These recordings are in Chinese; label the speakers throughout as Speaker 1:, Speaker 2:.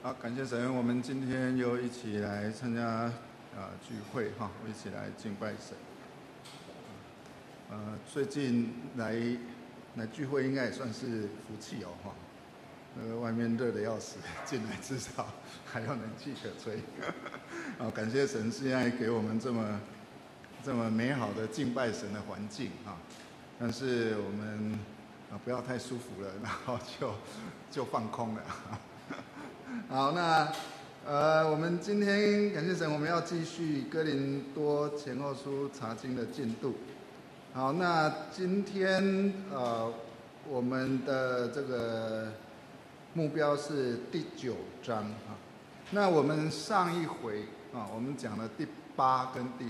Speaker 1: 好，感谢神，我们今天又一起来参加聚会哈，一起来敬拜神。最近来聚会应该也算是福气哦哈。外面热得要死，进来至少还有冷气可吹。感谢神现在给我们这么美好的敬拜神的环境啊。但是我们不要太舒服了，然后就放空了。好，那我们今天感谢神，我们要继续哥林多前后书查经的进度。好，那今天我们的这个目标是第9章啊。那我们上一回我们讲了第8跟第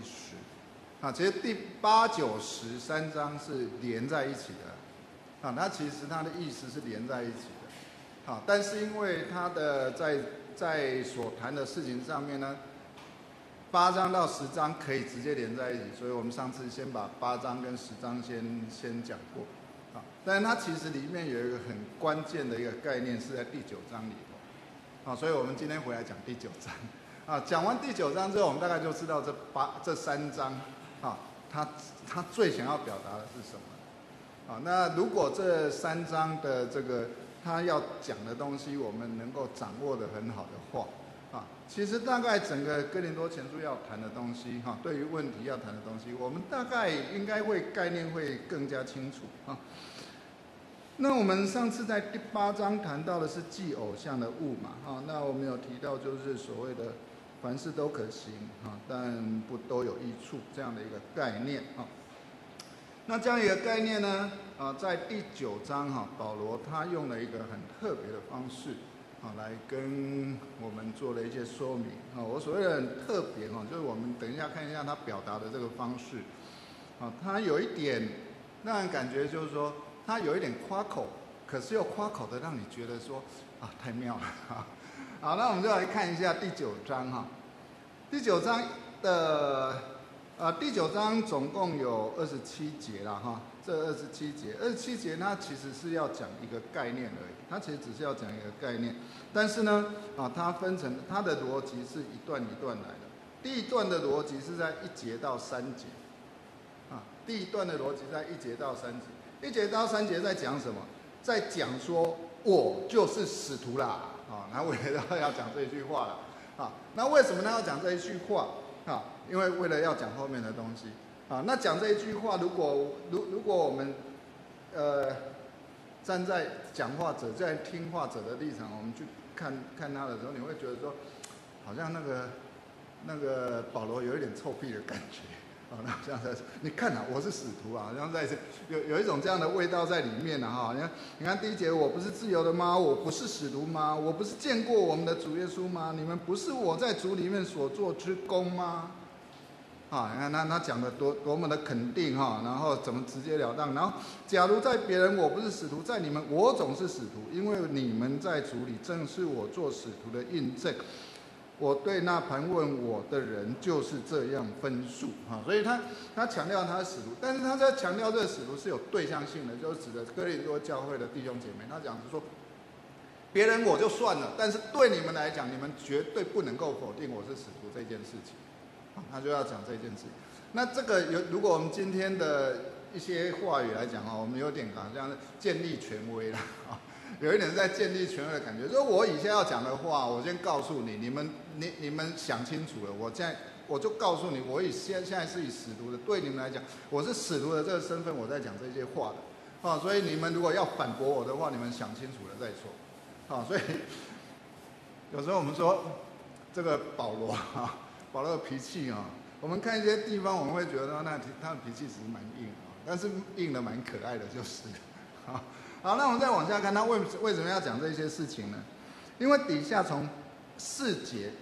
Speaker 1: 10其实第8、9、10三章是连在一起的它其实它的意思是连在一起的。但是因为他的在所谈的事情上面呢，8章到10章可以直接连在一起，所以我们上次先把8章跟10章先讲过但是它其实里面有一个很关键的一个概念是在第9章里头所以我们今天回来讲第9章讲完第9章之后，我们大概就知道这3章他最想要表达的是什么那如果这3章的这个他要讲的东西，我们能够掌握的很好的话其实大概整个哥林多前书要谈的东西对于问题要谈的东西，我们大概应该概念会更加清楚那我们上次在第8章谈到的是祭偶像的物嘛那我们有提到就是所谓的凡事都可行但不都有益处这样的一个概念那这样一个概念呢在第9章保罗他用了一个很特别的方式来跟我们做了一些说明我所谓的很特别就是我们等一下看一下他表达的这个方式他有一点让人感觉就是说他有一点夸口，可是又夸口的让你觉得说太妙了好，那我们就来看一下第9章第9章的第9章总共有27节啦这27节它其实是要讲一个概念而已，它其实只是要讲一个概念，但是呢它分成它的逻辑是一段一段来的。第一段的逻辑是在1节到3节第一段的逻辑在1节到3节，1节到3节在讲什么？在讲说我就是使徒啦那为了要讲这一句话了那为什么他要讲这一句话因为为了要讲后面的东西那讲这一句话，如果我们站在讲话者在听话者的立场，我们去看他的时候，你会觉得说好像那个保罗有一点臭屁的感觉那像在你看我是使徒好像在有一种这样的味道在里面你看第1节，我不是自由的吗？我不是使徒吗？我不是见过我们的主耶稣吗？你们不是我在主里面所做之功吗？你看他讲的多么的肯定然后怎么直截了当，然后假如在别人我不是使徒，在你们我总是使徒，因为你们在主里正是我做使徒的印证。我对那盘问我的人就是这样分数所以他强调他是使徒，但是他在强调这个使徒是有对象性的，就是指的哥林多教会的弟兄姐妹。他讲是说别人我就算了，但是对你们来讲，你们绝对不能够否定我是使徒这件事情他就要讲这件事情。那这个如果我们今天的一些话语来讲我们有点好像建立权威了有一点在建立权威的感觉，就是我以前要讲的话，我先告诉你们想清楚了，我就告诉你，我现在是以使徒的，对你们来讲，我是使徒的这个身份，我在讲这些话的所以你们如果要反驳我的话，你们想清楚了再说所以有时候我们说这个保罗的脾气我们看一些地方，我们会觉得他的脾气其实蛮硬但是硬的蛮可爱的，就是好，那我们再往下看，他为什么要讲这些事情呢？因为底下从4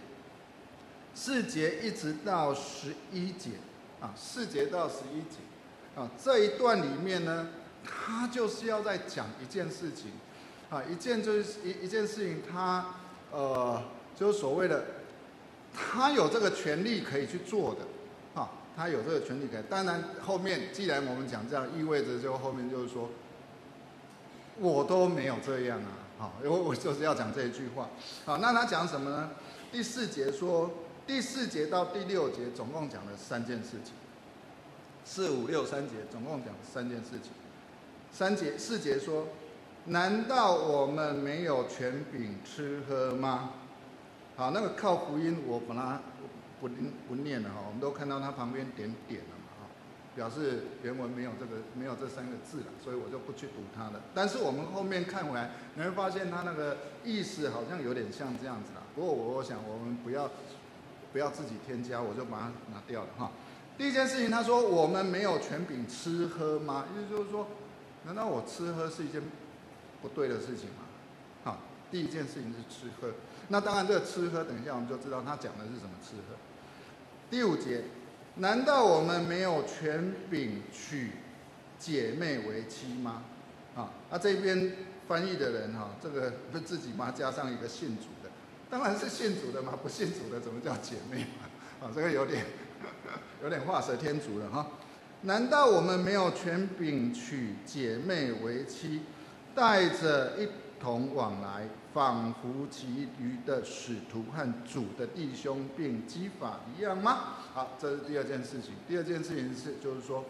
Speaker 1: 节一直到11节4节到11节这一段里面呢，他就是要在讲一件事情一件事情，他就是所谓的他有这个权利可以去做的他有这个权利可以。当然后面既然我们讲这样，意味着就后面就是说我都没有这样好，我就是要讲这一句话。好，那他讲什么呢？第4节说，第4节到第6节总共讲了3件事情，4、5、6、3节总共讲3件事情。4节说，难道我们没有权柄吃喝吗？好，那个靠福音我把它不念了哈，我们都看到它旁边点点了嘛哈，表示原文没有这3个字了，所以我就不去读它了。但是我们后面看回来，你会发现它那个意思好像有点像这样子啦。不过我想我们不要自己添加，我就把它拿掉了哈。第一件事情，他说我们没有权柄吃喝吗？意思就是说，难道我吃喝是一件不对的事情吗？好，第一件事情是吃喝。那当然，这个吃喝，等一下我们就知道他讲的是什么吃喝。第5节，难道我们没有权柄娶姐妹为妻吗？这边翻译的人哈，这个不自己把它加上一个信主的，当然是信主的嘛，不信主的怎么叫姐妹嘛？这个有点画蛇添足了哈。难道我们没有权柄娶姐妹为妻，带着一同往来，仿佛其余的使徒和主的弟兄并基法一样吗？好，这是第2件事情。第2件事情就是说，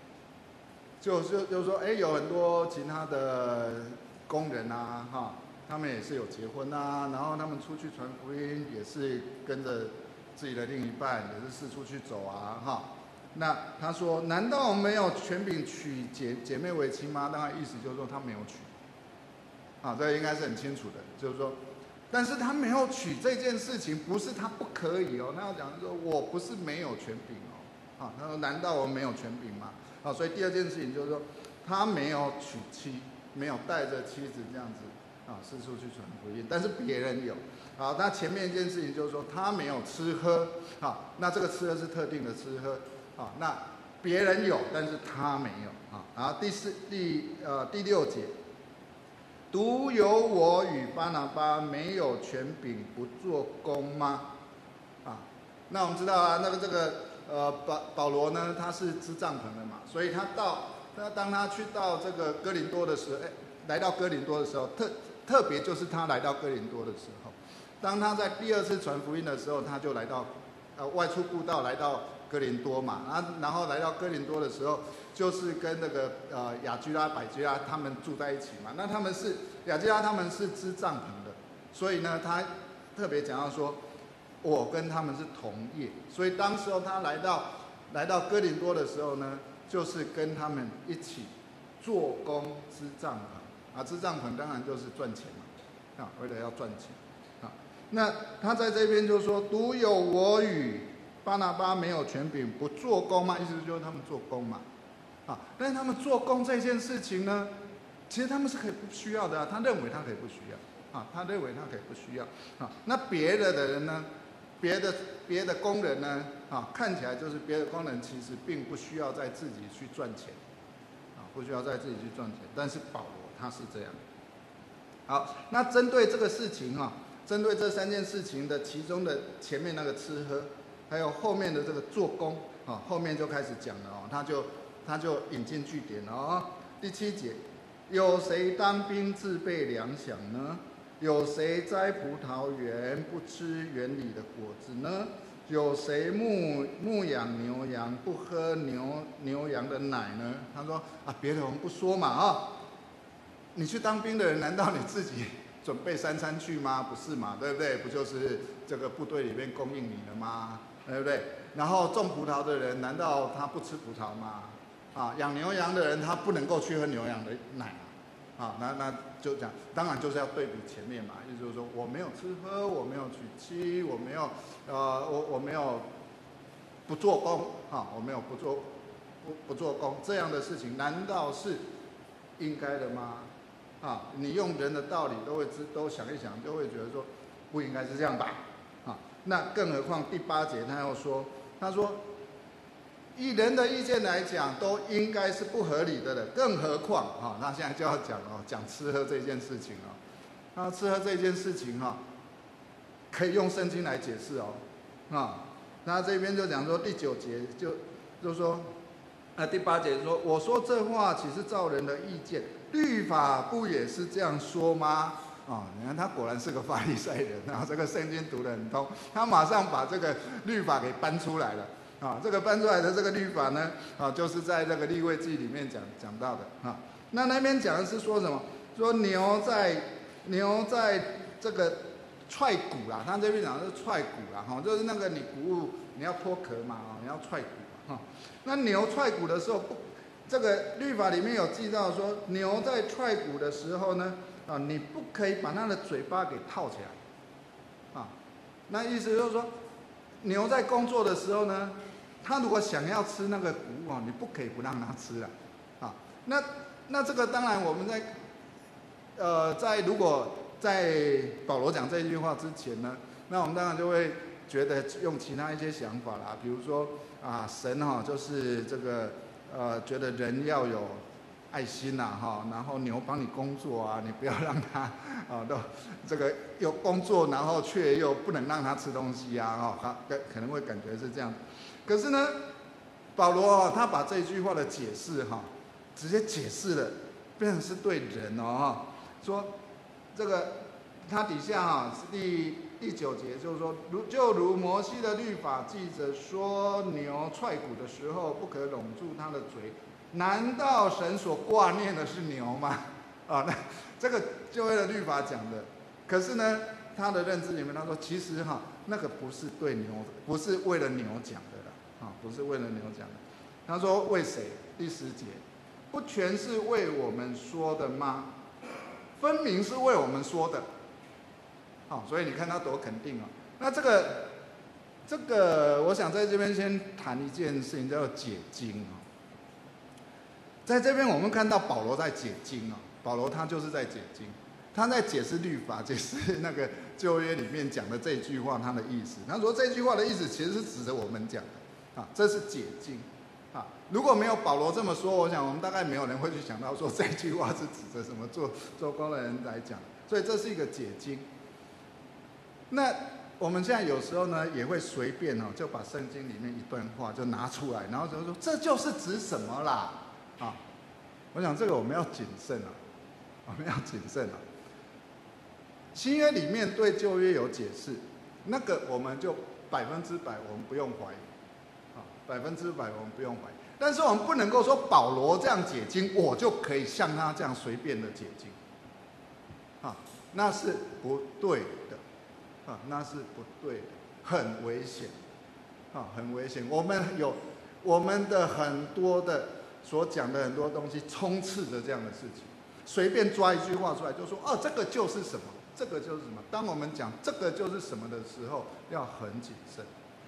Speaker 1: 有很多其他的工人啊，哈，他们也是有结婚啊，然后他们出去传福音，也是跟着自己的另一半，也是四处去走啊，哈。那他说，难道我们没有权柄娶姐妹为妻吗？当然意思就是说他没有娶。这个应该是很清楚的，就是说，但是他没有娶这件事情，不是他不可以哦。他要讲说，我不是没有权柄哦。他说，难道我们没有权柄吗？所以第2件事情就是说，他没有娶妻，没有带着妻子这样子四处去传福音，但是别人有。好，那前面一件事情就是说，他没有吃喝。那这个吃喝是特定的吃喝。那别人有，但是他没有。然后第6节。独有我与巴拿巴没有权柄不做工吗？那我们知道啊，这个保罗呢，他是支帐篷的嘛，所以当他去到这个哥林多的时候，来到哥林多的时候，特别就是他来到哥林多的时候，当他在第2次传福音的时候，他就来到外出布道，来到哥林多嘛，然后来到哥林多的时候，就是跟那个雅居拉、百居拉他们住在一起嘛。那雅居拉他们是支帐篷的，所以呢，他特别讲到说，我跟他们是同业。所以当时候他来到哥林多的时候呢，就是跟他们一起做工支帐篷支帐篷当然就是赚钱嘛，为了要赚钱那他在这边就说，独有我与巴拿巴没有权柄不做工吗？意思就是他们做工嘛，但是他们做工这件事情呢，其实他们是可以不需要的他认为他可以不需要他认为他可以不需要那别的人呢，别的工人呢看起来就是别的工人其实并不需要在自己去赚钱不需要在自己去赚钱，但是保罗他是这样。好，那针对这个事情针对这3件事情的其中的前面那个吃喝，还有后面的这个做工后面就开始讲了他就引进句点了第7节，有谁当兵自备粮饷呢？有谁栽葡萄园不吃园里的果子呢？有谁牧养牛羊不喝牛羊的奶呢？他说别的我们不说嘛你去当兵的人，难道你自己准备3餐去吗？不是嘛，对不对？不就是这个部队里面供应你的吗？对不对？然后种葡萄的人，难道他不吃葡萄吗？养牛羊的人，他不能够去喝牛羊的奶那就讲，当然就是要对比前面嘛，意思就是说，我没有吃喝，我没有娶妻，我没有我没有不做工我没有不做工这样的事情，难道是应该的吗？你用人的道理都想一想，就会觉得说不应该是这样吧？那更何况第8节他又说，他说以人的意见来讲，都应该是不合理的了，更何况他现在就要讲吃喝这件事情那吃喝这件事情可以用圣经来解释那这边就讲说第9节就说第8节说，我说这话岂是照人的意见？律法不也是这样说吗？ 你看他果然是个法利赛人啊，这个圣经读得很通，他马上把这个律法给搬出来了这个搬出来的这个律法呢就是在这个利未记里面讲到的那边讲的是说什么？说牛在这个踹骨啦，他这边讲的是踹骨啦就是那个你谷物你要脱壳嘛你要踹骨那牛踹骨的时候这个律法里面有记到说，牛在踹骨的时候呢你不可以把它的嘴巴给套起来那意思就是说，牛在工作的时候呢，它如果想要吃那个谷物你不可以不让它吃了那这个当然我们如果在保罗讲这一句话之前呢，那我们当然就会觉得用其他一些想法啦，比如说神就是这个觉得人要有爱心然后牛帮你工作你不要让它都这个有工作，然后却又不能让它吃东西可能会感觉是这样。可是呢，保罗他把这句话的解释直接解释了，变成是对人说这个他底下第9节就是说，就如摩西的律法记着说，牛踹骨的时候不可拢住它的嘴，难道神所挂念的是牛吗？那这个旧约的律法讲的，可是呢，他的认知里面他说，其实那个不是对牛，不是为了牛讲的啦，不是为了牛讲的。他说为谁？第10节，不全是为我们说的吗？分明是为我们说的。所以你看他多肯定那这个，我想在这边先谈一件事情，叫做解经在这边我们看到保罗在解经保罗他就是在解经，他在解释律法，解释那个旧约里面讲的这句话它的意思。他说这句话的意思其实是指着我们讲的这是解经如果没有保罗这么说，我想我们大概没有人会去想到说这句话是指着什么做工的人来讲，所以这是一个解经。那我们现在有时候呢也会随便就把圣经里面一段话就拿出来，然后就说这就是指什么啦我想这个我们要谨慎我们要谨慎新约里面对旧约有解释，那个我们就100%我们不用怀疑100%我们不用怀疑。但是我们不能够说保罗这样解经，我就可以像他这样随便的解经那是不对的那是不对的，很危险很危险。我们的很多的所讲的很多东西充斥着这样的事情，随便抓一句话出来就说这个就是什么，这个就是什么。当我们讲这个就是什么的时候，要很谨慎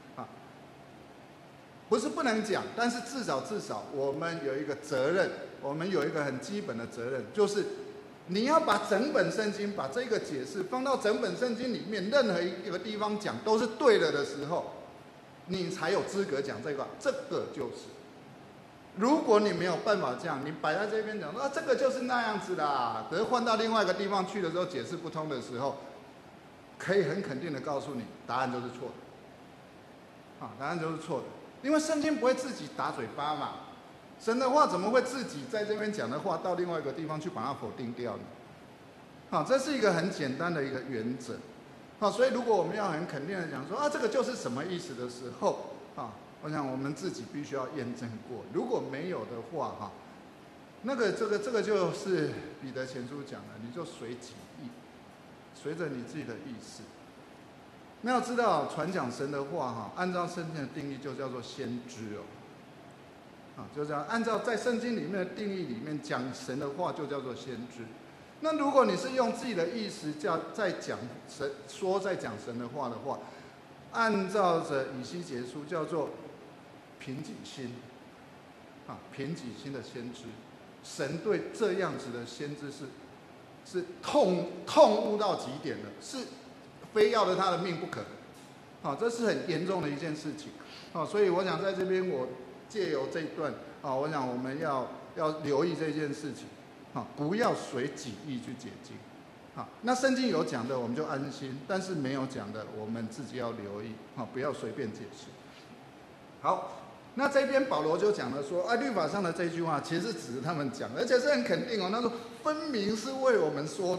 Speaker 1: 不是不能讲，但是至少我们有一个责任，我们有一个很基本的责任，就是你要把整本圣经，把这个解释放到整本圣经里面，任何一个地方讲都是对了的时候，你才有资格讲这个。这个就是，如果你没有办法这样，你摆在这边讲说这个就是那样子啦，等换到另外一个地方去的时候解释不通的时候，可以很肯定的告诉你，答案就是错的答案就是错的。因为圣经不会自己打嘴巴嘛，神的话怎么会自己在这边讲的话到另外一个地方去把它否定掉呢？这是一个很简单的一个原则所以如果我们要很肯定的讲说这个就是什么意思的时候我想我们自己必须要验证过，如果没有的话那个这个就是彼得前书讲的，你就随己意，随着你自己的意思。那要知道传讲神的话按照圣经的定义就叫做先知就这样，按照在圣经里面的定义里面讲神的话就叫做先知。那如果你是用自己的意思在讲神的话的话，按照着以西结书叫做凭己心凭己心的先知。神对这样子的先知是痛恶到极点的，是非要了他的命不可这是很严重的一件事情所以我想在这边我借由这一段我想我们要留意这件事情不要随己意去解经那圣经有讲的我们就安心，但是没有讲的我们自己要留意不要随便解释。好，那这边保罗就讲了说律法上的这句话其实是指他们讲的，而且是很肯定他说分明是为我们说的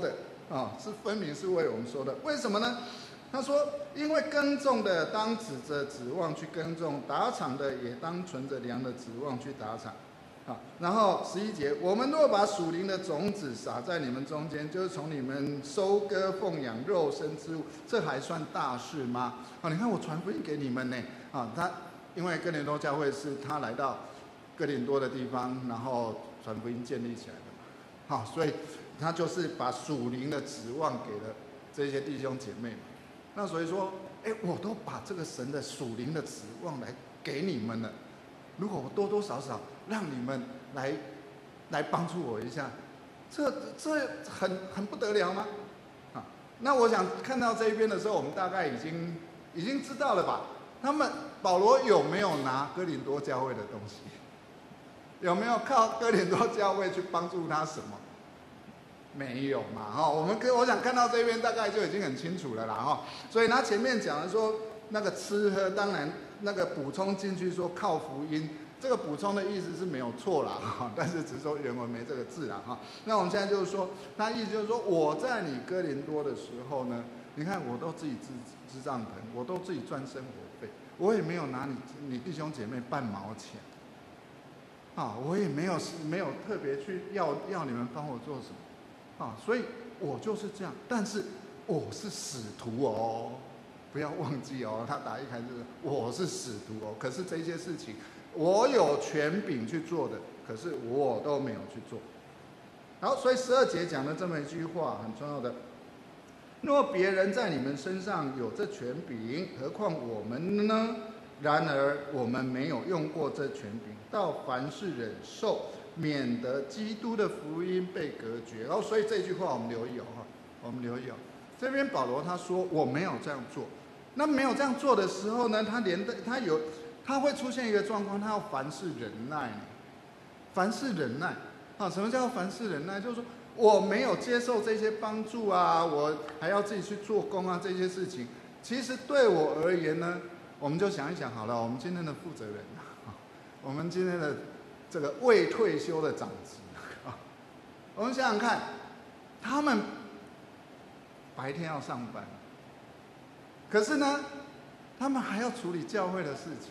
Speaker 1: 是分明是为我们说的。为什么呢？他说：“因为耕种的当指着指望去耕种，打场的也当存着粮的指望去打场。”然后11节，我们若把属灵的种子撒在你们中间，就是从你们收割奉养肉身之物，这还算大事吗？你看我传福音给你们呢，他因为哥林多教会是他来到哥林多的地方，然后传福音建立起来的嘛，所以他就是把属灵的指望给了这些弟兄姐妹嘛。那所以说，我都把这个神的属灵的指望来给你们了。如果我多多少少让你们来帮助我一下，这很不得了吗？那我想看到这一边的时候，我们大概已经知道了吧？保罗有没有拿哥林多教会的东西？有没有靠哥林多教会去帮助他什么？没有嘛，我想看到这边大概就已经很清楚了啦，所以他前面讲的说那个吃喝，当然那个补充进去说靠福音，这个补充的意思是没有错啦，但是只是说原文没这个字啦，那我们现在就是说，他意思就是说，我在你哥林多的时候呢，你看我都自己支帐篷，我都自己赚生活费，我也没有拿你弟兄姐妹半毛钱，我也没有特别去要你们帮我做什么。所以我就是这样，但是我是使徒哦，不要忘记哦。他打一开就是我是使徒哦，可是这些事情我有权柄去做的，可是我都没有去做。好，所以12节讲了这么一句话，很重要的。若别人在你们身上有这权柄，何况我们呢？然而我们没有用过这权柄，到凡事忍受，免得基督的福音被隔绝。所以这句话我们留意哦，这边保罗他说我没有这样做，那没有这样做的时候呢，他会出现一个状况，他要凡事忍耐。凡事忍耐，什么叫凡事忍耐？就是说我没有接受这些帮助啊，我还要自己去做工啊，这些事情，其实对我而言呢，我们就想一想好了，我们今天的负责人，我们今天的这个未退休的长子，我们想想看，他们白天要上班，可是呢，他们还要处理教会的事情，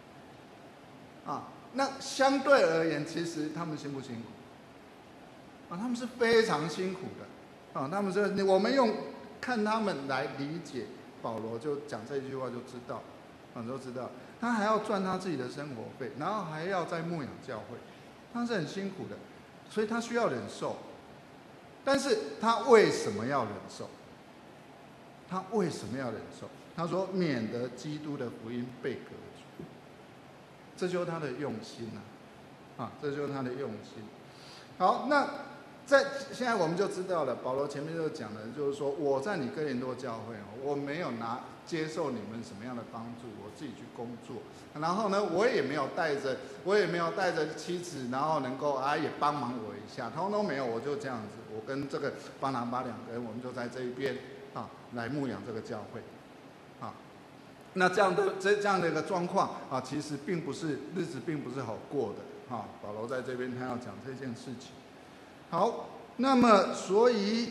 Speaker 1: 那相对而言，其实他们辛不辛苦？他们是非常辛苦的，他们是我们用看他们来理解保罗就讲这句话就知道，都知道他还要赚他自己的生活费，然后还要再牧养教会，他是很辛苦的，所以他需要忍受。但是他为什么要忍受？他为什么要忍受？他说免得基督的福音被隔绝，这就是他的用心这就是他的用心。好，那现在我们就知道了，保罗前面就讲了，就是说我在你哥林多教会，我没有接受你们什么样的帮助，我自己去工作，然后呢，我也没有带着妻子，然后能够也帮忙我一下，通通没有，我就这样子，我跟这个巴拿巴2个人，我们就在这一边来牧养这个教会，那这样的一个状况其实日子并不是好过的保罗在这边他要讲这件事情。好，那么所以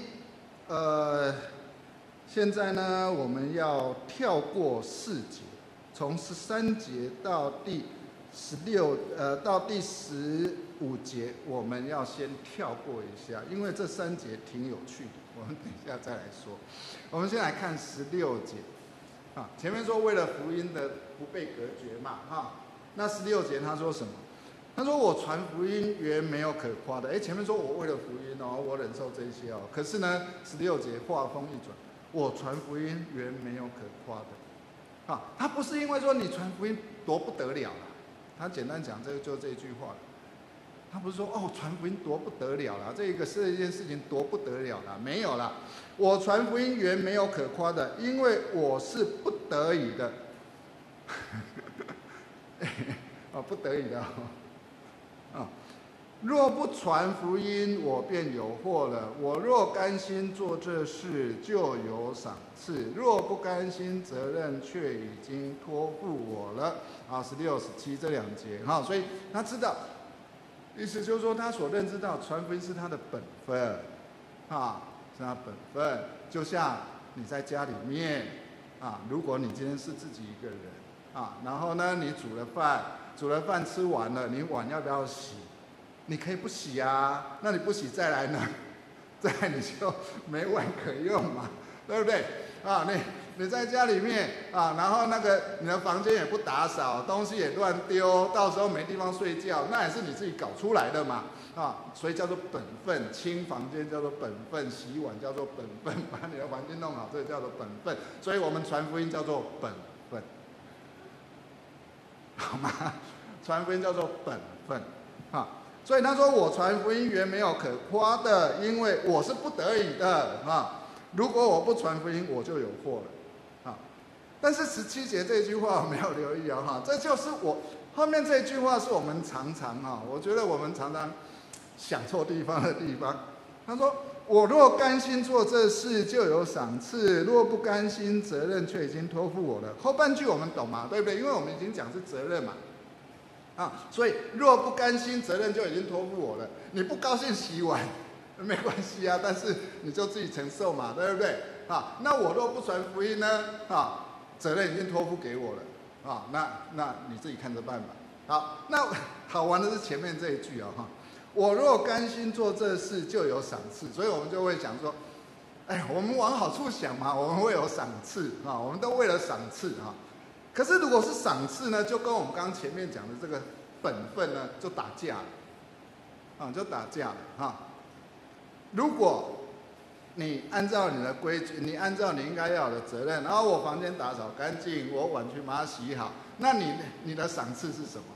Speaker 1: 现在呢，我们要跳过4节，从13节到第15节，我们要先跳过一下，因为这3节挺有趣的，我们等一下再来说。我们先来看16节前面说为了福音的不被隔绝嘛那16节他说什么？他说我传福音原没有可夸的。前面说我为了福音我忍受这些可是呢16节话锋一转，我传福音原没有可夸的他不是因为说你传福音多不得了啦，他简单讲就这一句话，他不是说传福音多不得了啦，这件事情多不得了啦，没有啦，我传福音原没有可夸的，因为我是不得已的不得已的若不传福音，我便有祸了。我若甘心做这事，就有赏赐；若不甘心，责任却已经托付我了。16、17这2节所以他知道，意思就是说，他所认知到传福音是他的本分是他本分。就像你在家里面啊，如果你今天是自己一个人啊，然后呢，你煮了饭吃完了，你碗要不要洗？你可以不洗啊，那你不洗再来呢？再来你就没碗可用嘛，对不对？啊，你在家里面啊，然后你的房间也不打扫，东西也乱丢，到时候没地方睡觉，那也是你自己搞出来的嘛。啊，所以叫做本分，清房间叫做本分，洗碗叫做本分，把你的环境弄好，这个叫做本分。所以我们传福音叫做本分，好吗？传福音叫做本分，啊，所以他说我传福音原没有可夸的，因为我是不得已的啊。如果我不传福音，我就有祸了，啊。但是17节这句话我没有留意哈，这就是我后面这句话是我们常常我觉得我们常常想错地方的地方。他说：“我若甘心做这事，就有赏赐；若不甘心，责任却已经托付我了。”后半句我们懂吗？对不对？因为我们已经讲是责任嘛，所以若不甘心，责任就已经托付我了。你不高兴洗碗没关系啊，但是你就自己承受嘛，对不对？那我若不传福音呢？责任已经托付给我了那你自己看着办吧。好，那好玩的是前面这一句我若甘心做这事，就有赏赐。所以我们就会想说，我们往好处想嘛，我们会有赏赐我们都为了赏赐可是如果是赏赐呢，就跟我们刚刚前面讲的这个本分呢，就打架了就打架了如果你按照你的规矩，你按照你应该要有的责任，然后我房间打扫干净，我碗去把它洗好，那你的赏赐是什么？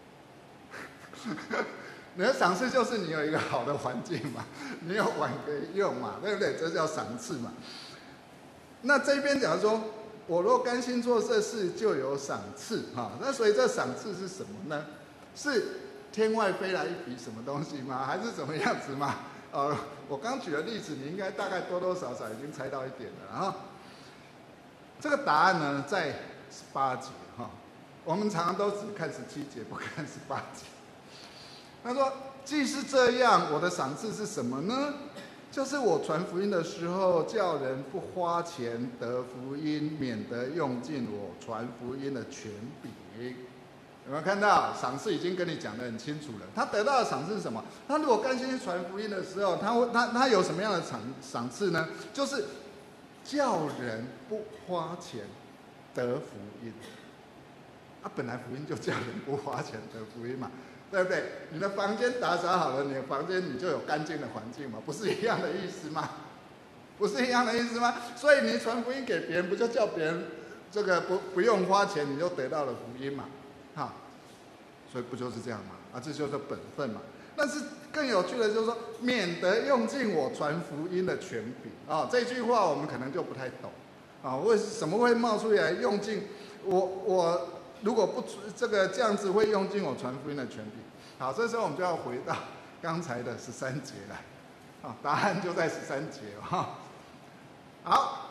Speaker 1: 你的赏赐就是你有一个好的环境嘛，你有碗可以用嘛，对不对？这叫赏赐嘛。那这边讲说，我若甘心做这事，就有赏赐那所以这赏赐是什么呢？是天外飞来一笔什么东西吗？还是怎么样子吗？我刚举的例子，你应该大概多多少少已经猜到一点了这个答案呢，在18节我们常常都只看17节，不看18节。他说：“既是这样，我的赏赐是什么呢？就是我传福音的时候，叫人不花钱得福音，免得用尽我传福音的权柄。”有没有看到？赏赐已经跟你讲得很清楚了。他得到的赏赐是什么？他如果甘心传福音的时候，他有什么样的赏赐呢？就是叫人不花钱得福音。本来福音就叫人不花钱得福音嘛，对不对？你的房间打扫好了，你的房间你就有干净的环境嘛，不是一样的意思吗？不是一样的意思吗？所以你传福音给别人，不就叫别人这个不用花钱，你就得到了福音嘛？所以不就是这样嘛？这就是本分嘛。但是更有趣的就是说，免得用尽我传福音的权柄这句话我们可能就不太懂为什么会冒出来用尽我如果不这样子会用尽我传福音的权柄？好，这时候我们就要回到刚才的13节了答案就在13节好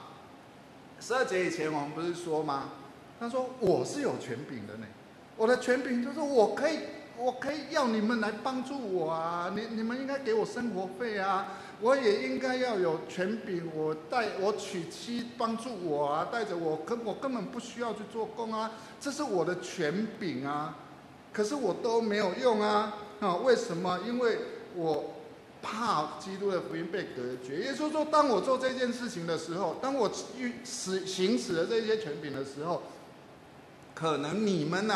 Speaker 1: ，12节以前我们不是说吗？他说我是有权柄的呢，我的权柄就是我可以要你们来帮助我你们应该给我生活费我也应该要有权柄，我娶妻帮助我带着我根本不需要去做工这是我的权柄可是我都没有用为什么？因为我怕基督的福音被隔绝。也就是说，当我做这件事情的时候，当我行使了这些权柄的时候，可能你们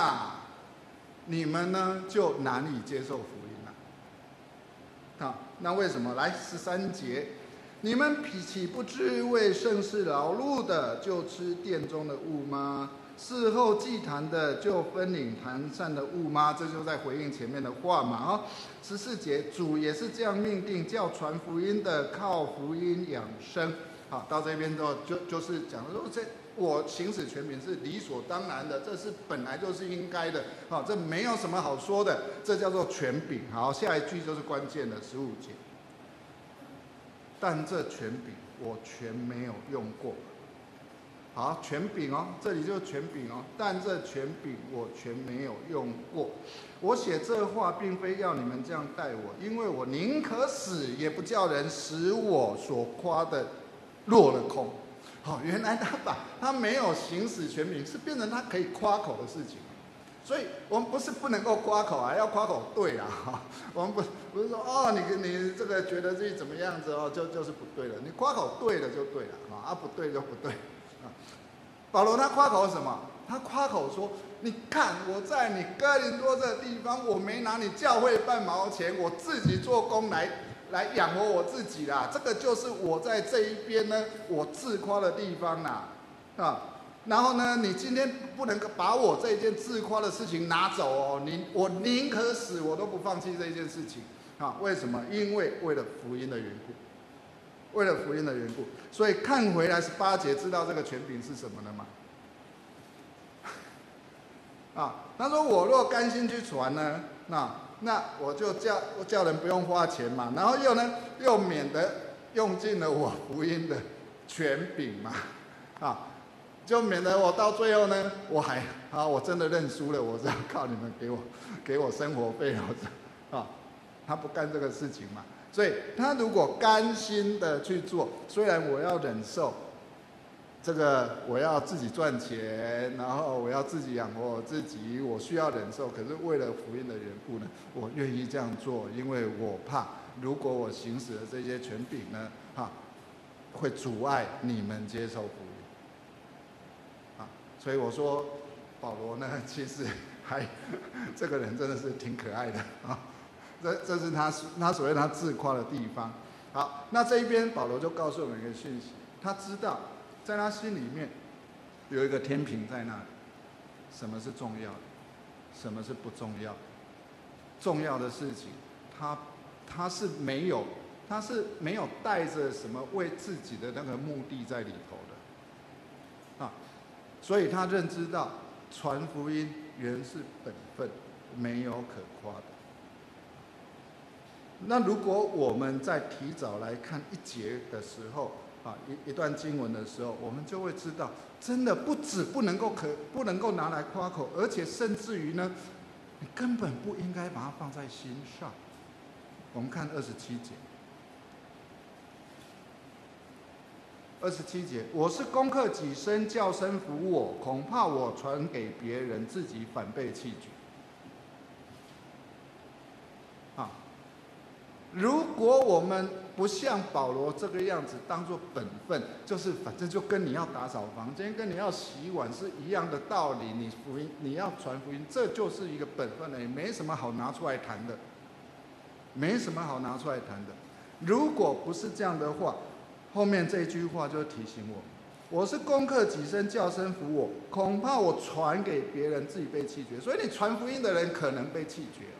Speaker 1: 呢就难以接受福音了那为什么？来13节，你们岂不知为圣事劳碌的，就吃殿中的物吗？事后祭坛的，就分领坛上的物吗？这就在回应前面的话嘛14节，主也是这样命定，叫传福音的靠福音养生。好，到这边之后就是讲说，我行使权柄是理所当然的，这是本来就是应该的这没有什么好说的，这叫做权柄。好，下一句就是关键的15节，但这权柄我全没有用过。 好，权柄哦，这里就是权柄哦。但这权柄我全没有用过。我写这话，并非要你们这样待我，因为我宁可死，也不叫人使我所夸的落了空。好，原来他没有行使权柄，是变成他可以夸口的事情。所以我们不是不能够夸口啊，要夸口对啊。我们不是说哦，你这个觉得自己怎么样子哦，就是不对了。你夸口对了就对了啊，不对就不对。保罗他夸口什么？他夸口说：“你看我在你哥林多这个地方，我没拿你教会半毛钱，我自己做工来养活我自己啦。这个就是我在这一边呢，我自夸的地方啦，啊。然后呢，你今天不能把我这件自夸的事情拿走哦，我宁可死，我都不放弃这件事情啊。为什么？因为为了福音的缘故。”为了福音的缘故，所以看回来18节，知道这个权柄是什么了吗？他说：“我若甘心去传呢，那我就叫人不用花钱嘛，然后又免得用尽了我福音的权柄嘛，就免得我到最后呢，我真的认输了，我是要靠你们给我生活费他不干这个事情嘛。”所以他如果甘心的去做，虽然我要忍受这个，我要自己赚钱，然后我要自己养活我自己，我需要忍受。可是为了福音的缘故呢，我愿意这样做，因为我怕如果我行使了这些权柄呢，会阻碍你们接受福音。所以我说保罗呢，其实这个人真的是挺可爱的啊。这是他所谓他自夸的地方。好，那这一边保罗就告诉我们一个讯息，他知道在他心里面有一个天平在那里，什么是重要的，什么是不重要的。重要的事情，他是没有带着什么为自己的那个目的在里头的所以他认知到传福音原是本分，没有可夸的。那如果我们在提早来看一节的时候一段经文的时候，我们就会知道，真的不止不能够拿来夸口，而且甚至于呢，你根本不应该把它放在心上。我们看27节。27节，我是攻克己身，叫身服我，恐怕我传给别人，自己反被弃绝。如果我们不像保罗这个样子当作本分，就是反正就跟你要打扫房间，跟你要洗碗是一样的道理。你要传福音，这就是一个本分而已，没什么好拿出来谈的，没什么好拿出来谈的。如果不是这样的话，后面这句话就提醒我是攻克己身，叫身服我，恐怕我传给别人，自己被弃绝。所以你传福音的人可能被弃绝。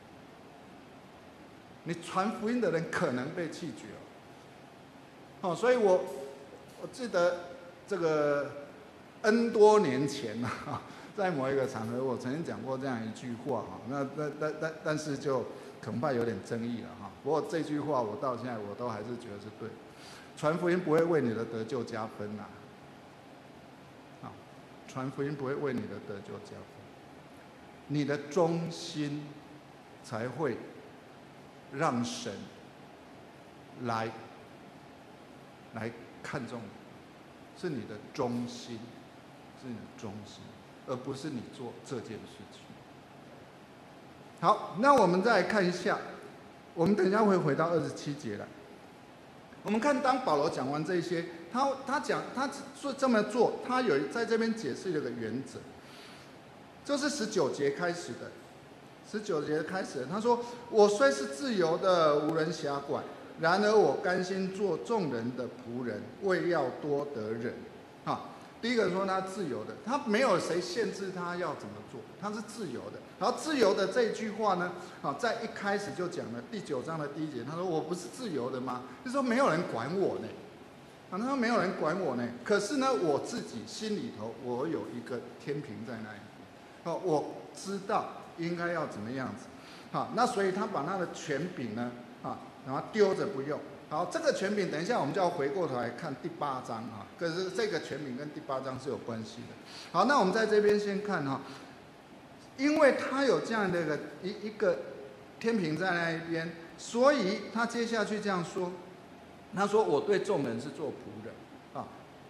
Speaker 1: 你传福音的人可能被弃绝所以我记得这个 N 多年前在某一个场合，我曾经讲过这样一句话但是就恐怕有点争议了不过这句话我到现在我都还是觉得是对。传福音不会为你的得救加分传福音不会为你的得救加分，你的忠心才会让神来看重你，是你的忠心，而不是你做这件事情。好，那我们再来看一下，我们等一下会回到27节来。我们看，当保罗讲完这些，他讲他说这么做，他有在这边解释了个原则，就是19节开始的。19节开始，他说：“我虽是自由的，无人辖管，然而我甘心做众人的仆人，为要多得人。”第一个说他自由的，他没有谁限制他要怎么做，他是自由的。然后自由的这句话呢，在一开始就讲了第9章的第1节，他说：“我不是自由的吗？”就是说没有人管我呢，他说没有人管我呢。可是呢，我自己心里头我有一个天平在那里，我知道应该要怎么样子，那所以他把他的权柄呢，然后丢着不用， 好，这个权柄等一下我们就要回过头来看第8章啊，可是这个权柄跟第8章是有关系的。好，那我们在这边先看哈，因为他有这样的一个天平在那一边，所以他接下去这样说，他说我对众人是做仆人啊，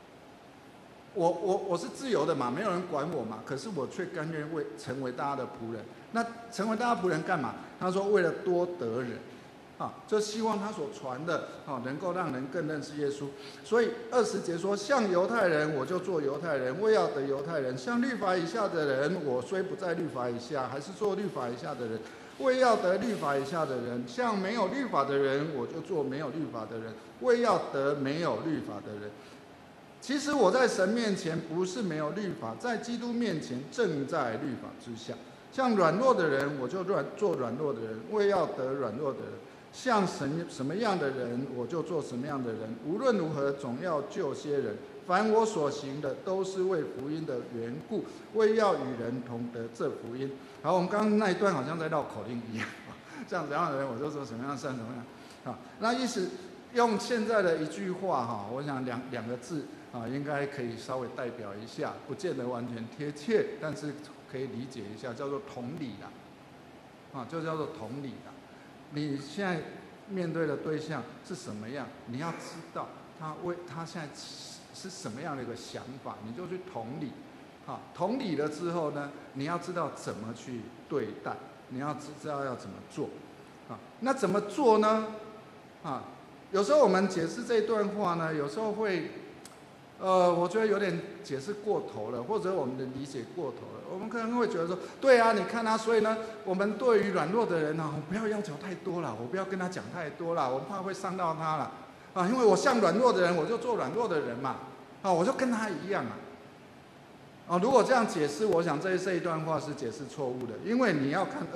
Speaker 1: 我是自由的嘛，没有人管我嘛，可是我却甘愿成为大家的仆人。那成为大家仆人干嘛？他说为了多得人。就希望他所传的能够让人更认识耶稣。所以20节说，像犹太人我就做犹太人，为要得犹太人；像律法以下的人，我虽不在律法以下，还是做律法以下的人，为要得律法以下的人；像没有律法的人，我就做没有律法的人，为要得没有律法的人。其实我在神面前不是没有律法，在基督面前正在律法之下。像软弱的人，我就做软弱的人，为要得软弱的人。像什么样的人，我就做什么样的人。无论如何，总要救些人。凡我所行的，都是为福音的缘故，为要与人同得这福音。好，我们刚刚那一段好像在绕口令一样，像怎样的人，我就做什么样算什么样。那意思用现在的一句话我想两个字应该可以稍微代表一下，不见得完全贴切，但是可以理解一下，叫做同理啦，就叫做同理啦。你现在面对的对象是什么样，你要知道他现在是什么样的一个想法，你就去同理。同理了之后呢，你要知道怎么去对待，你要知道要怎么做。那怎么做呢？有时候我们解释这段话呢，有时候会我觉得有点解释过头了，或者我们的理解过头了。我们可能会觉得说，对啊，你看啊，所以呢，我们对于软弱的人我不要要求太多了，我不要跟他讲太多了，我怕会伤到他了因为我像软弱的人，我就做软弱的人嘛我就跟他一样如果这样解释，我想这一段话是解释错误的，因为你要看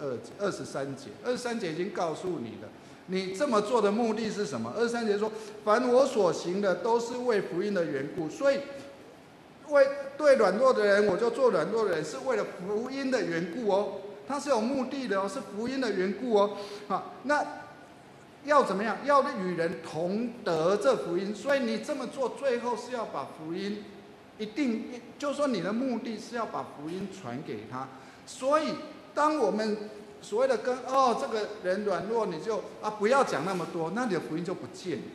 Speaker 1: 23节已经告诉你了。你这么做的目的是什么？23节说，凡我所行的都是为福音的缘故，所以对软弱的人我就做软弱的人，是为了福音的缘故它是有目的的是福音的缘故那要怎么样？要与人同得这福音，所以你这么做最后是要把福音一定，就是说你的目的是要把福音传给他。所以当我们所谓的跟这个人软弱，你就不要讲那么多，那你的福音就不见了。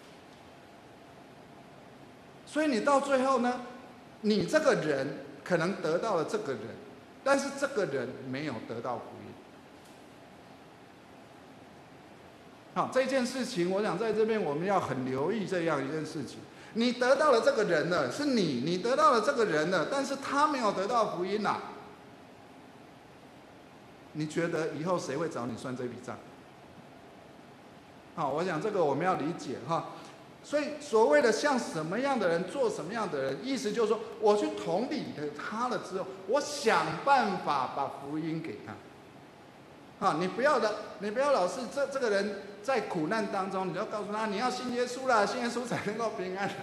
Speaker 1: 所以你到最后呢，你这个人可能得到了这个人，但是这个人没有得到福音。好，这件事情我想在这边我们要很留意这样一件事情。你得到了这个人了，是你得到了这个人了，但是他没有得到福音你觉得以后谁会找你算这笔账？好，我想这个我们要理解所以所谓的像什么样的人做什么样的人，意思就是说，我去同理他了之后，我想办法把福音给他。你不要老是这个人在苦难当中，你就告诉他你要信耶稣啦，信耶稣才能够平安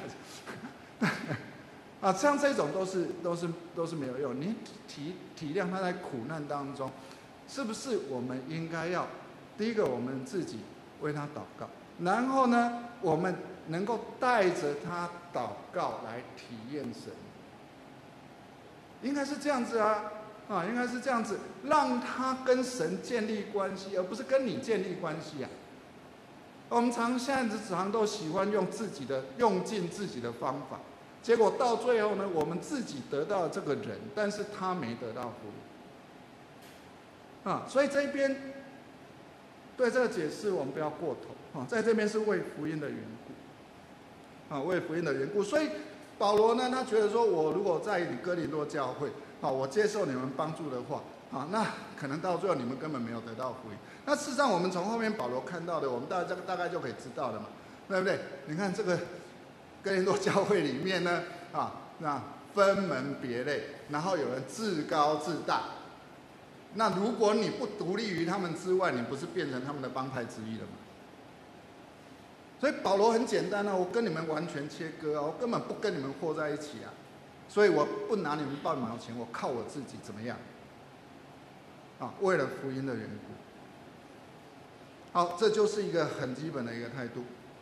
Speaker 1: 像这种都是没有用。你体谅他在苦难当中。是不是我们应该要第一个我们自己为他祷告，然后呢我们能够带着他祷告来体验神，应该是这样子应该是这样子，让他跟神建立关系，而不是跟你建立关系我们现在常都喜欢用尽自己的方法，结果到最后呢，我们自己得到了这个人，但是他没得到福音所以这边对这个解释我们不要过头在这边是为福音的缘故为福音的缘故。所以保罗呢，他觉得说，我如果在你哥林多教会我接受你们帮助的话那可能到最后你们根本没有得到福音。那事实上我们从后面保罗看到的，我们大概就可以知道了嘛，对不对？你看这个哥林多教会里面呢那分门别类，然后有人自高自大。那如果你不独立于他们之外，你不是变成他们的帮派之一了吗？所以保罗很简单我跟你们完全切割我根本不跟你们和在一起所以我不拿你们半毛钱，我靠我自己怎么样为了福音的缘故。好，这就是一个很基本的一个态度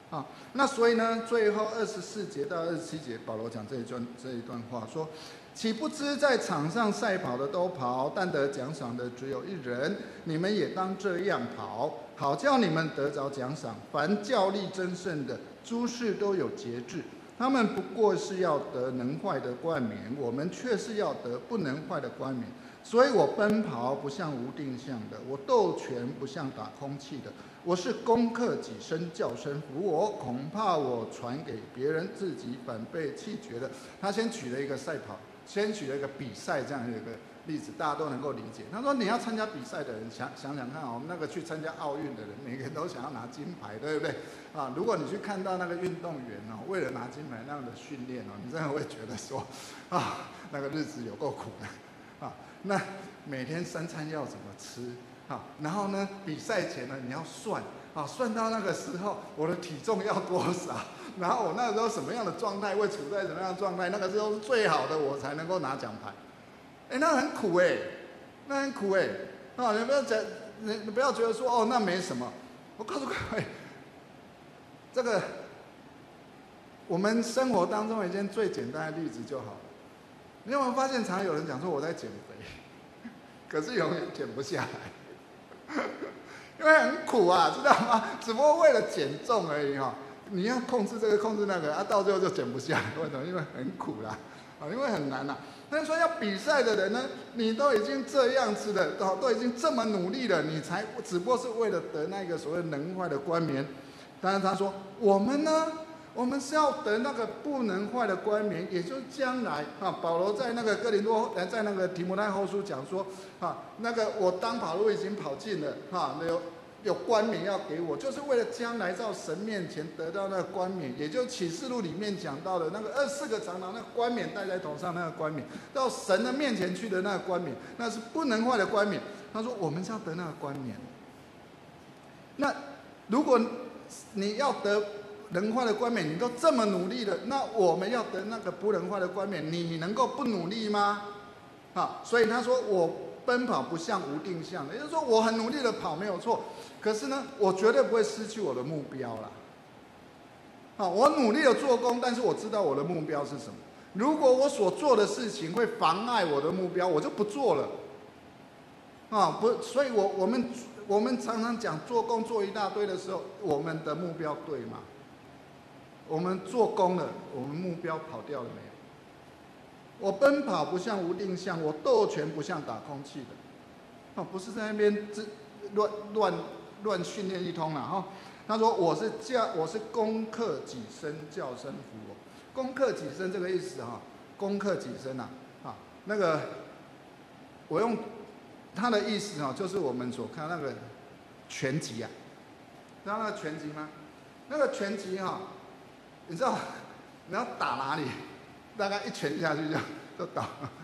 Speaker 1: 啊，那所以呢，最后24节到27节，保罗讲这一段话说：岂不知在场上赛跑的都跑，但得奖赏的只有一人。你们也当这样跑，好叫你们得着奖赏。凡较力争胜的，诸事都有节制。他们不过是要得能坏的冠冕，我们却是要得不能坏的冠冕。所以我奔跑不像无定向的，我斗拳不像打空气的。我是攻克己身，叫身服我，恐怕我传给别人，自己反被弃绝了。他先举了一个赛跑，先举了一个比赛这样一个例子，大家都能够理解。他说：“你要参加比赛的人，想看我们那个去参加奥运的人，每个人都想要拿金牌，对不对？啊，如果你去看到那个运动员哦，为了拿金牌那样的训练哦，你真的会觉得说，啊，那个日子有够苦的，啊，那每天3餐要怎么吃？”好，然后呢，比赛前呢，你要算，啊，算到那个时候我的体重要多少，然后我那个时候什么样的状态会处在什么样的状态，那个时候是最好的，我才能够拿奖牌。那很苦那很苦啊！你不要讲，你不要觉得说哦，那没什么。我告诉各位，这个我们生活当中一件最简单的例子就好了。你有没有发现，常常有人讲说我在减肥，可是永远减不下来。因为很苦啊，知道吗？只不过为了减重而已哈。你要控制这个，控制那个，到最后就减不下来。为什么？因为很苦啦，因为很难啦。但是说要比赛的人呢，你都已经这样子了，都已经这么努力了，你才只不过是为了得那个所谓能坏的冠冕。当然他说我们呢，我们是要得那个不能坏的冠冕，也就是将来啊。保罗在那个哥林多，在那个提摩太后书讲说啊，那个我当跑路已经跑尽了啊，有冠冕要给我，就是为了将来到神面前得到那个冠冕，也就启示录里面讲到的那个24个长老那个冠冕戴在头上那个冠冕，到神的面前去的那个冠冕，那是不能坏的冠冕。他说我们是要得那个冠冕。那如果你要得能坏的冠冕，你都这么努力了，那我们要得那个不能坏的冠冕，你能够不努力吗？啊，所以他说我奔跑不像无定向的，也就是说我很努力的跑没有错，可是呢，我绝对不会失去我的目标啦。啊，我努力的做工，但是我知道我的目标是什么。如果我所做的事情会妨碍我的目标，我就不做了。啊，不，所以我们常常讲做工做一大堆的时候，我们的目标对吗？我们做工了，我们目标跑掉了没有？我奔跑不像无定向，我斗拳不像打空气的，不是在那边乱训练一通了哈。他说我是攻克己身，叫身服我。攻克己身这个意思哈，攻克己身啊，那个我用他的意思哈，就是我们所看那个拳击啊，知道那个拳击吗？那个拳击哈，你知道你要打哪里？大概一拳下去就倒，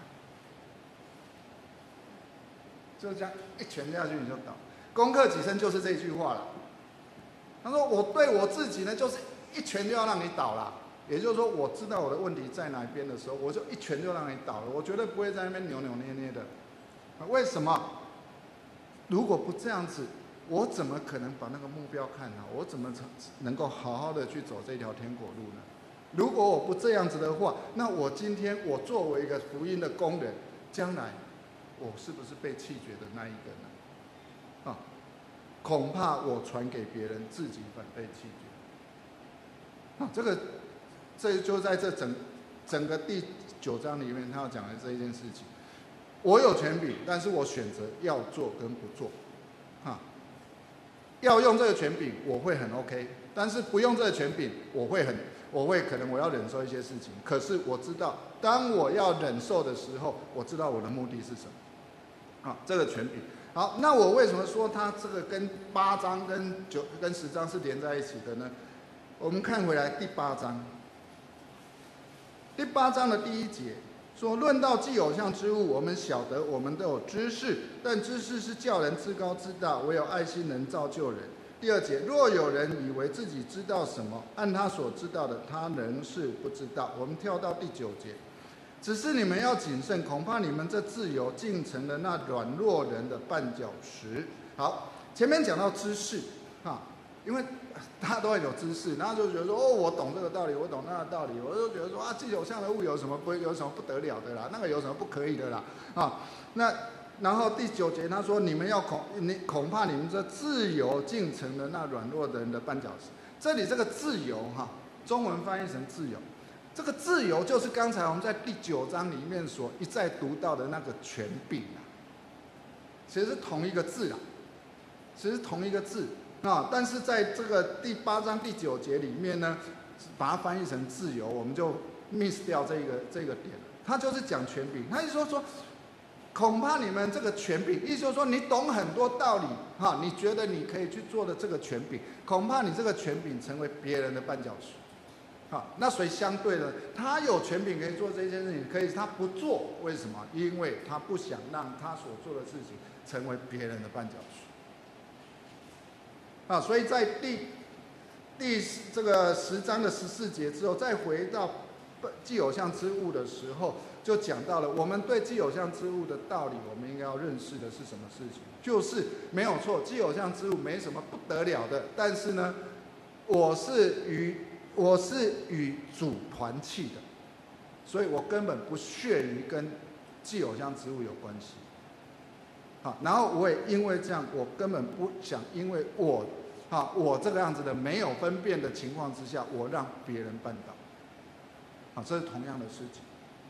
Speaker 1: 就这样一拳下去你就倒。攻克己身就是这句话了。他说我对我自己呢，就是一拳就要让你倒了。也就是说，我知道我的问题在哪边的时候，我就一拳就让你倒了。我绝对不会在那边扭扭捏捏的。为什么？如果不这样子，我怎么可能把那个目标看好？我怎么能够好好的去走这条天国路呢？如果我不这样子的话，那我今天我作为一个福音的工人，将来我是不是被弃绝的那一个呢？啊，恐怕我传给别人，自己反被弃绝。啊，这就在这整个第9章里面，他要讲的这一件事情。我有权柄，但是我选择要做跟不做。啊，要用这个权柄，我会很 OK， 但是不用这个权柄，我会可能我要忍受一些事情。可是我知道，当我要忍受的时候，我知道我的目的是什么。啊，这个权柄。好，那我为什么说它这个跟8章跟10章是连在一起的呢？我们看回来第8章，第8章的第1节说：论到祭偶像之物，我们晓得我们都有知识，但知识是叫人自高自大，唯有爱心能造就人。第2节，若有人以为自己知道什么，按他所知道的，他仍是不知道。我们跳到第9节，只是你们要谨慎，恐怕你们这自由竟成了那软弱人的绊脚石。好，前面讲到知识， 因为大家都很有知识，然后就觉得说，哦，我懂这个道理，我懂那个道理，我就觉得说啊，既有相的物有什么不得了的啦，那个有什么不可以的啦，啊，那然后第9节他说，你们要恐怕你们这自由竟成了那软弱的人的绊脚石。这里这个自由哈，中文翻译成自由，这个自由就是刚才我们在第9章里面所一再读到的那个权柄啊，其实是同一个字啦，其实同一个字。但是在这个第8章第9节里面呢，把它翻译成自由，我们就 miss 掉这个点。他就是讲权柄，他意思说，恐怕你们这个权柄，意思就是说你懂很多道理哈，你觉得你可以去做的这个权柄，恐怕你这个权柄成为别人的绊脚石。好，那所以相对的，他有权柄可以做这件事情，可以他不做，为什么？因为他不想让他所做的事情成为别人的绊脚石。所以在第这个10章的14节之后，再回到既有相之物的时候，就讲到了我们对既有相之物的道理，我们应该要认识的是什么事情？就是没有错，既有相之物没什么不得了的，但是呢，我是与主团契的，所以我根本不屑于跟既有相之物有关系。好，然后我也因为这样，我根本不想因为我这个样子的没有分辨的情况之下，我让别人绊倒。好，这是同样的事情。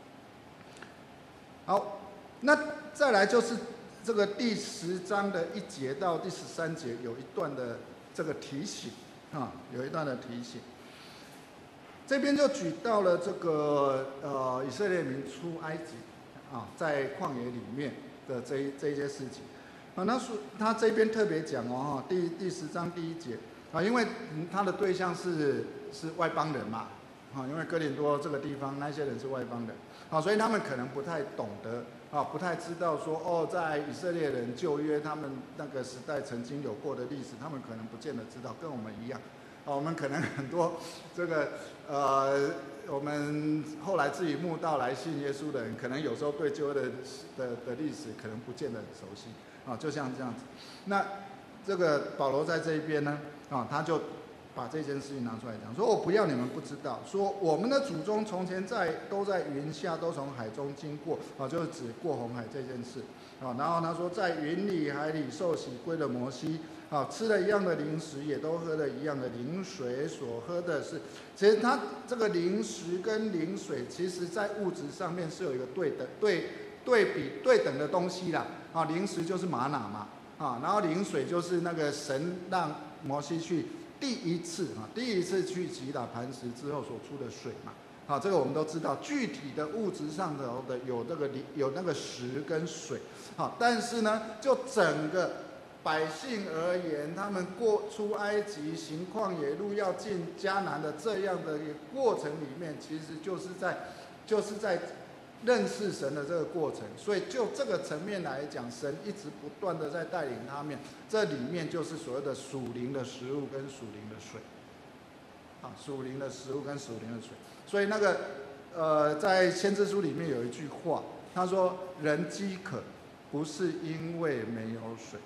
Speaker 1: 好，那再来就是这个第10章的1节到第13节有一段的这个提醒有一段的提醒。这边就举到了这个以色列民出埃及在旷野里面的这一些事情那他这边特别讲第10章第1节因为他的对象是外邦人嘛因为哥林多这个地方那些人是外邦人所以他们可能不太懂得不太知道说在以色列人旧约他们那个时代曾经有过的历史，他们可能不见得知道，跟我们一样我们可能很多这个我们后来自己慕道来信耶稣的人，可能有时候对旧约的历史可能不见得很熟悉就像这样子。那这个保罗在这一边呢他就把这件事情拿出来讲，说我不要你们不知道，说我们的祖宗从前都在云下，都从海中经过就是指过红海这件事然后他说在云里海里受洗归了摩西吃了一样的零食，也都喝了一样的灵水，所喝的是，其实它这个零食跟灵水，其实在物质上面是有一个对等的东西啦零食就是玛瑙嘛然后灵水就是那个神让摩西去第一次去击打磐石之后所出的水嘛这个我们都知道，具体的物质上的有那个石跟水但是呢，就整个百姓而言，他们出埃及行旷野路要进迦南的这样的一个过程里面，其实就是在认识神的这个过程。所以就这个层面来讲，神一直不断的在带领他们，这里面就是所谓的属灵的食物跟属灵的水属灵的食物跟属灵的水。所以那个在先知书里面有一句话，他说人饥渴不是因为没有水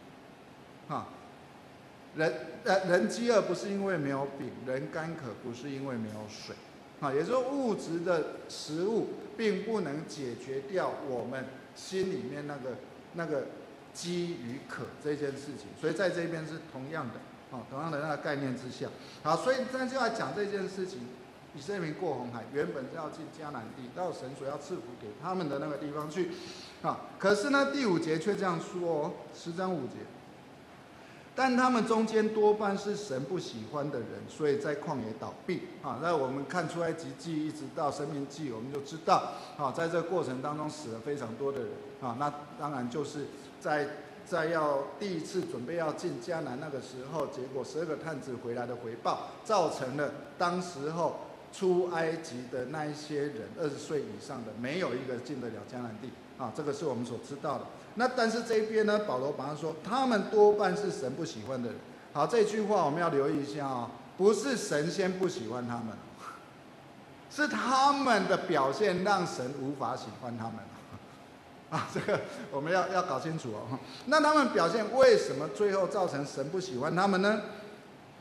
Speaker 1: 人饥饿不是因为没有饼，人干渴不是因为没有水也就是说物质的食物并不能解决掉我们心里面那个饥与渴这件事情。所以在这边是同样的那个概念之下所以现在就要讲这件事情。以色列民过红海，原本是要进迦南地，到神所要赐福给他们的那个地方去可是呢第5节却这样说10章5节，但他们中间多半是神不喜欢的人，所以在旷野倒闭那我们看出埃及记一直到申命记，我们就知道在这个过程当中死了非常多的人那当然就是在要第一次准备要进迦南那个时候，结果12个探子回来的回报，造成了当时候出埃及的那一些人20岁以上的没有一个进得了迦南地这个是我们所知道的。那但是这边呢，保罗把他说他们多半是神不喜欢的人。好，这句话我们要留意一下不是神仙不喜欢他们，是他们的表现让神无法喜欢他们这个我们要搞清楚那他们表现为什么最后造成神不喜欢他们呢？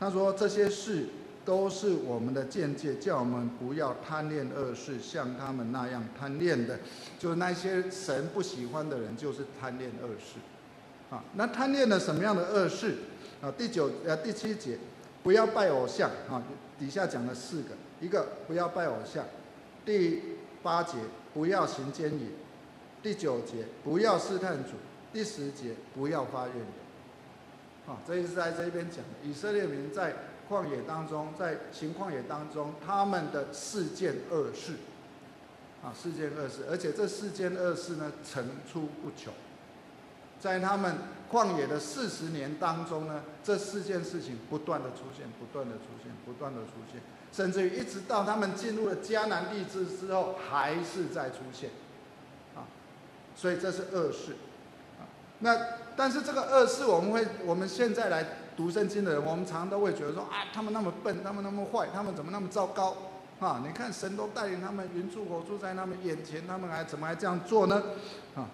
Speaker 1: 他说这些事都是我们的见解，叫我们不要贪恋恶事，像他们那样贪恋的，就是那些神不喜欢的人，就是贪恋恶事。啊，那贪恋了什么样的恶事？啊，第7节，不要拜偶像。啊，底下讲了4个，一个不要拜偶像，第8节不要行奸淫，第9节不要试探主，第10节不要发怨言。啊，这是在这边讲的，以色列民在旷野当中，在行旷野当中，他们的4件恶事，啊，4件恶事，而且这4件恶事呢，层出不穷。在他们旷野的40年当中呢，这4件事情不断的出现，不断的出现，不断的出现，甚至于一直到他们进入了迦南地之后，还是在出现，啊，所以这是恶事。那但是这个恶事，我们现在来读圣经的人，我们常常都会觉得说啊，他们那么笨，他们那么坏，他们怎么那么糟糕啊？你看神都带领他们云柱火柱在他们眼前，他们怎么还这样做呢？啊，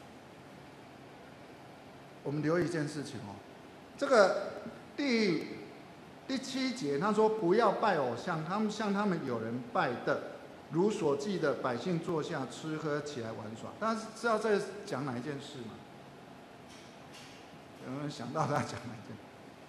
Speaker 1: 我们留意一件事情哦，这个第7节他说不要拜偶像，他们像他们有人拜的，如所记的百姓坐下吃喝起来玩耍。大家知道这讲哪一件事吗？有没有想到他讲哪一件？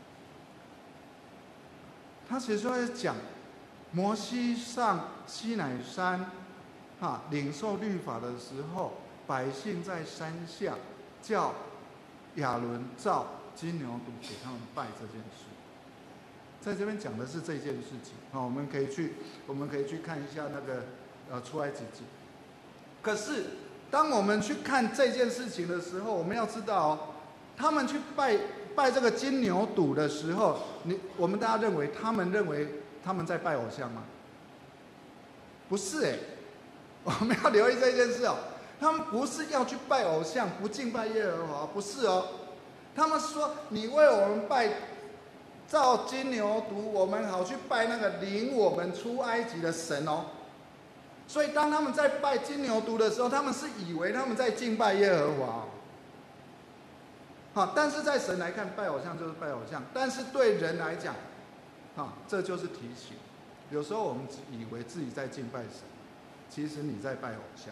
Speaker 1: 他其实在讲摩西上西乃山，领受律法的时候，百姓在山下叫亚伦造金牛犊给他们拜这件事。在这边讲的是这件事情。我们可以去看一下那个出埃及记。可是当我们去看这件事情的时候，我们要知道哦，他们去拜这个金牛犊的时候，我们大家认为他们在拜偶像吗？不是我们要留意这件事哦。他们不是要去拜偶像，不敬拜耶和华，不是哦。他们说你为我们造金牛犊，我们好去拜那个领我们出埃及的神哦。所以当他们在拜金牛犊的时候，他们是以为他们在敬拜耶和华。但是在神来看，拜偶像就是拜偶像，但是对人来讲，这就是提醒。有时候我们以为自己在敬拜神，其实你在拜偶像。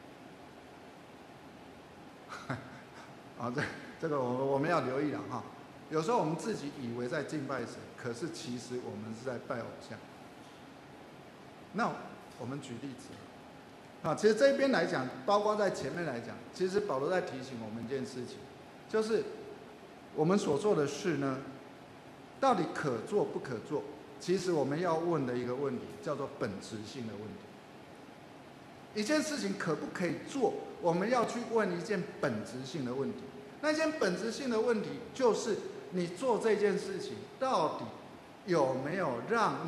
Speaker 1: 这个我们要留意了哈。有时候我们自己以为在敬拜神，可是其实我们是在拜偶像。那我们举例子其实这边来讲，包括在前面来讲，其实保罗在提醒我们一件事情，就是我们所做的事呢，到底可做不可做？其实我们要问的一个问题，叫做本质性的问题。一件事情可不可以做，我们要去问一件本质性的问题。那件本质性的问题就是，你做这件事情到底有没有让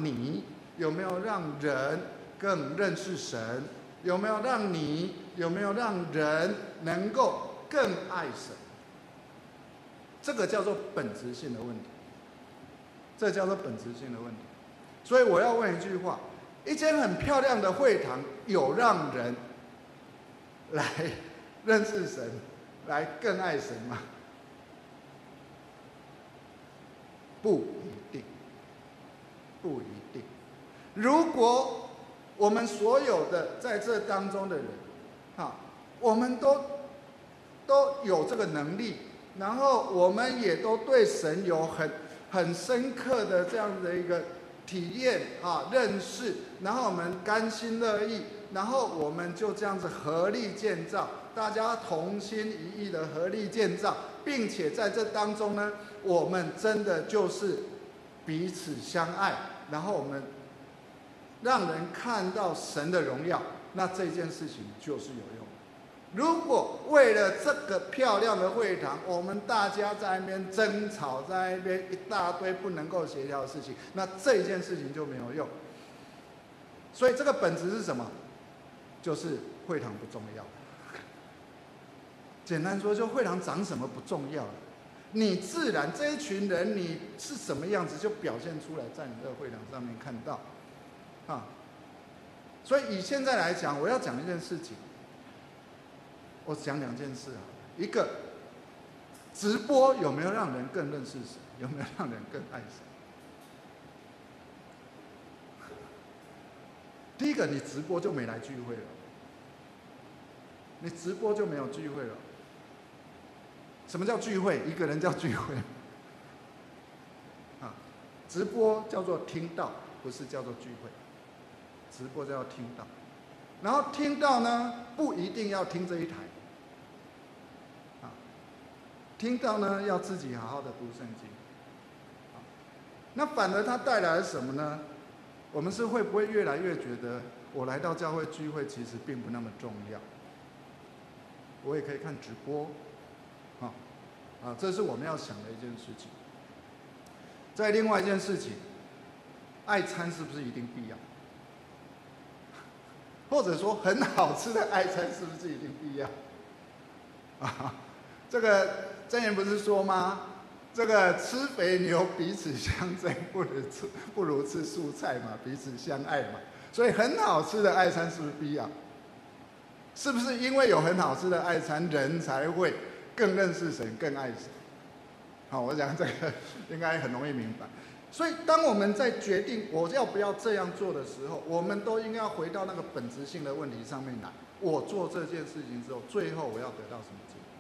Speaker 1: 人更认识神？有没有让人能够更爱神？这个叫做本质性的问题。这叫做本质性的问题。所以我要问一句话：一间很漂亮的会堂，有让人来认识神，来更爱神吗？不一定，不一定。如果我们所有的在这当中的人，我们都有这个能力，然后我们也都对神有很深刻的这样的一个体验认识，然后我们甘心乐意，然后我们就这样子合力建造，大家同心一意的合力建造，并且在这当中呢，我们真的就是彼此相爱，然后我们让人看到神的荣耀，那这件事情就是有用。如果为了这个漂亮的会堂，我们大家在那边争吵，在那边一大堆不能够协调的事情，那这件事情就没有用。所以这个本质是什么？就是会堂不重要。简单说，就会堂长什么不重要，你自然这一群人你是什么样子，就表现出来在你的会堂上面看到。所以以现在来讲，我要讲一件事情。我讲2件事一个，直播有没有让人更认识神？有没有让人更爱神？ 第一个，你直播就没来聚会了，你直播就没有聚会了。什么叫聚会？一个人叫聚会啊，直播叫做听到，不是叫做聚会。直播叫听到，然后听到呢，不一定要听这一台啊，听到呢要自己好好的读圣经。那反而它带来了什么呢？我们是会不会越来越觉得，我来到教会聚会其实并不那么重要？我也可以看直播，这是我们要想的一件事情。再另外一件事情，爱餐是不是一定必要？或者说很好吃的爱餐是不是一定必要？这个箴言不是说吗？这个吃肥牛彼此相争，不如吃素菜嘛，彼此相爱嘛。所以很好吃的爱餐是不是必要？是不是因为有很好吃的爱餐，人才会更认识神，更爱神？好，我讲这个应该很容易明白。所以当我们在决定我要不要这样做的时候，我们都应该要回到那个本质性的问题上面来。我做这件事情之后，最后我要得到什么结果？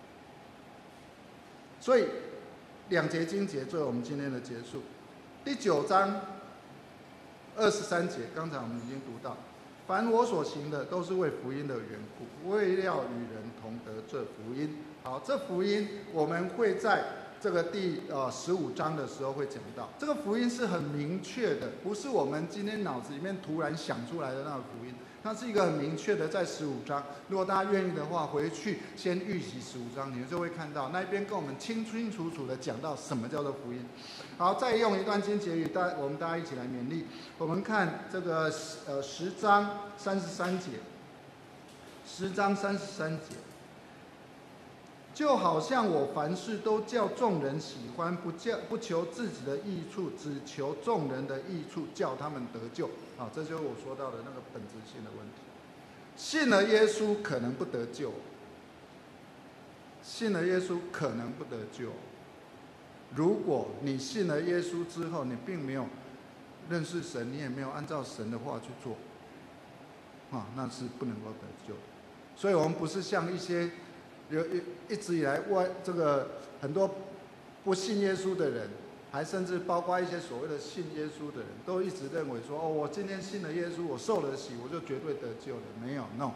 Speaker 1: 所以2节经节作为我们今天的结束。第9章23节，刚才我们已经读到，凡我所行的，都是为福音的缘故，为要与人同得这福音。好，这福音我们会在这个第15章的时候会讲到。这个福音是很明确的，不是我们今天脑子里面突然想出来的那个福音，它是一个很明确的，在15章。如果大家愿意的话，回去先预习15章，你们就会看到那边跟我们清清楚楚的讲到什么叫做福音。好，再用一段经节语，我们大家一起来勉励。我们看这个10章33节，10章33节。就好像我凡事都叫众人喜欢，不求自己的益处，只求众人的益处，叫他们得救。好，这就是我说到的那个本质性的问题。信了耶稣可能不得救，信了耶稣可能不得救。如果你信了耶稣之后，你并没有认识神，你也没有按照神的话去做，那是不能够得救的。所以我们不是像一些一直以来这个很多不信耶稣的人，还甚至包括一些所谓的信耶稣的人，都一直认为说，我今天信了耶稣，我受了洗，我就绝对得救了。没有 ，no。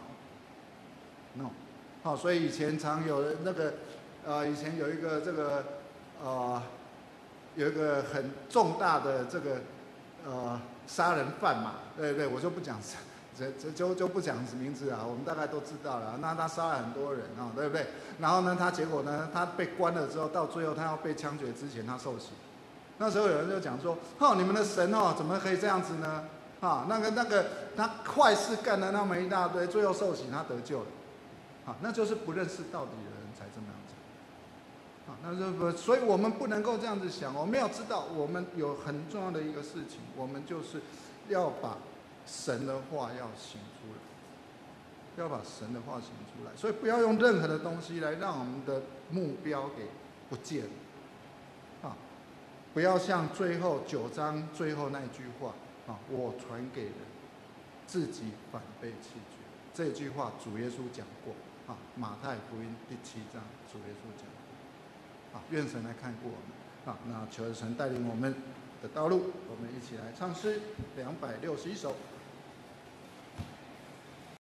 Speaker 1: 好，所以以前常有那个以前有一个这个有一个很重大的这个杀人犯嘛，对，我就不讲就不讲名字啊，我们大概都知道了。那他杀了很多人啊，对不对？然后呢，结果呢，他被关了之后，到最后他要被枪决之前，他受洗。那时候有人就讲说，你们的神怎么可以这样子呢？那个他坏事干了那么一大堆，最后受洗，他得救了。那就是不认识道理的人才这么样子。那就所以我们不能够这样子想。我们要知道，我们有很重要的一个事情，我们就是要把神的话要行出来，要把神的话行出来。所以不要用任何的东西来让我们的目标给不见了。不要像最后9章最后那句话我传给人，自己反被弃绝。这句话主耶稣讲过马太福音第7章主耶稣讲过。愿神来看顾我们。那求神带领我们的道路。我们一起来唱诗261首。